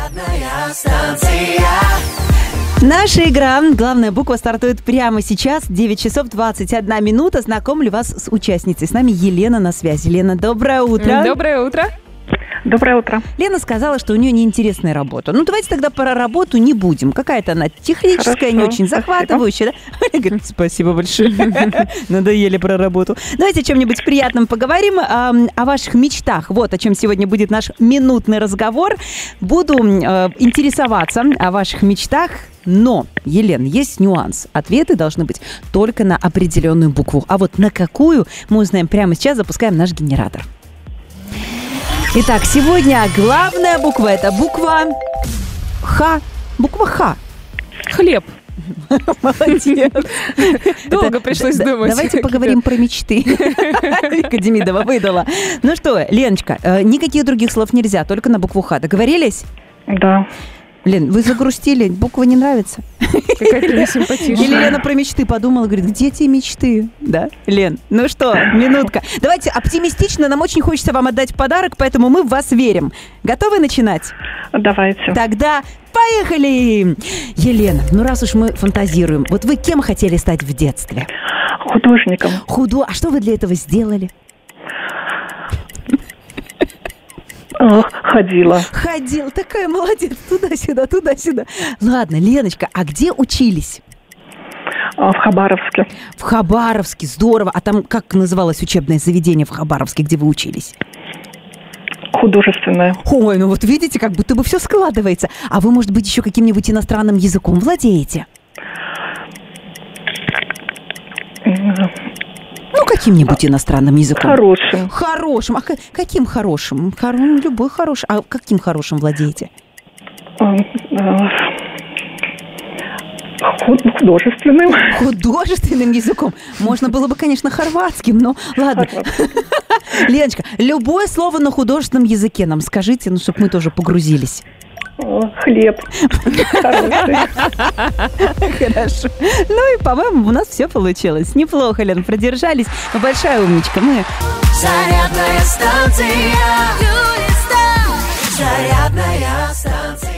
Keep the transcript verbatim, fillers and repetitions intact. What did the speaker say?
Зарядная станция. Наша игра «Главная буква» стартует прямо сейчас. девять часов двадцать одна минута. Знакомлю вас с участницей. С нами Елена на связи. Лена, доброе утро. Доброе утро. Доброе утро. Лена сказала, что у нее неинтересная работа. Ну, давайте тогда про работу не будем. Какая-то она техническая, Хорошо, не очень захватывающая. Да? Оля говорит, спасибо большое. Надоели про работу. Давайте о чем-нибудь приятном поговорим. О, о ваших мечтах. Вот о чем сегодня будет наш минутный разговор. Буду э, интересоваться о ваших мечтах. Но, Елена, есть нюанс. Ответы должны быть только на определенную букву. А вот на какую, мы узнаем прямо сейчас. Запускаем наш генератор. Итак, сегодня главная буква – это буква Х. Буква Х. Хлеб. Молодец. Долго пришлось думать. Давайте поговорим про мечты. Вика Демидова выдала. Ну что, Леночка, никаких других слов нельзя, только на букву Х. Договорились? Да. Лен, вы загрустили, буква не нравится? Какая-то несимпатичная. Или Лена про мечты подумала, говорит, где те мечты? Да, Лен, ну что, минутка. Давайте оптимистично, нам очень хочется вам отдать подарок, поэтому мы в вас верим. Готовы начинать? Давайте. Тогда поехали! Елена, ну раз уж мы фантазируем, вот вы кем хотели стать в детстве? Художником. Худо... А что вы для этого сделали? Ох, ходила. Ходила, такая молодец, туда-сюда, туда-сюда. Ладно, Леночка, а где учились? В Хабаровске. В Хабаровске, здорово. А там как называлось учебное заведение в Хабаровске, где вы учились? Художественное. Ой, ну вот видите, как будто бы все складывается. А вы, может быть, еще каким-нибудь иностранным языком владеете? Ну, каким-нибудь иностранным языком. Хорошим. Хорошим. А к- каким хорошим? Хор- Любой хороший. А каким хорошим владеете? Художественным. Художественным языком. Можно было бы, конечно, хорватским, но ладно. Леночка, любое слово на художественном языке нам скажите, ну, чтобы мы тоже погрузились. Хлеб. Хороший. Хорошо. Ну и, по-моему, у нас все получилось. Неплохо, Лен, продержались. Вы большая умничка. Мы... Зарядная станция. Зарядная станция.